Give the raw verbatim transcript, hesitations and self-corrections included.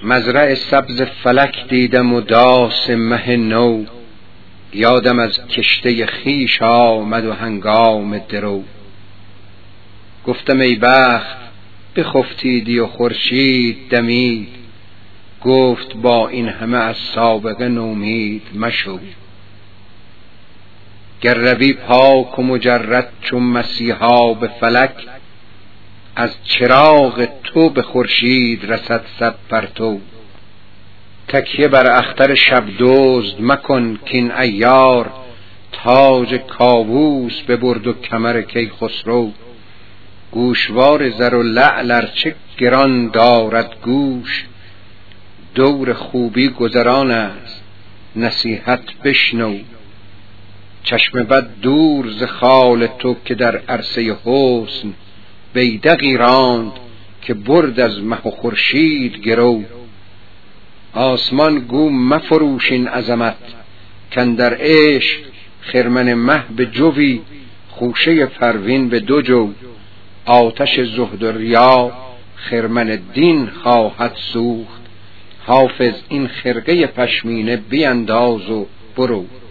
مزرع سبز فلک دیدم و داس مه نو، یادم از کشته خویش آمد و هنگام درو. گفتم ای بخت بخفتیدی و خورشید دمید، گفت با این همه از سابقه نومید مشو. گر روی پاک و مجرد چون مسیحا به فلک، از چراغ تو به خورشید رسد صد پرتو. تکیه بر اختر شب دزد مکن کین عیار، تاج کاووس ببرد و کمر کیخسرو. گوشوار زر و لعل ارچه گران دارد گوش، دور خوبی گذران است نصیحت بشنو. چشم بد دور ز خال تو که در عرصه حسن، بیدقی راند که برد از مه و خورشید گرو. آسمان گو مفروش این عظمت کاندر عشق، خرمن مه به جوی خوشه پروین به دو جو. آتش زهد و ریا خرمن دین خواهد سوخت، حافظ این خرقه پشمینه بینداز و برو.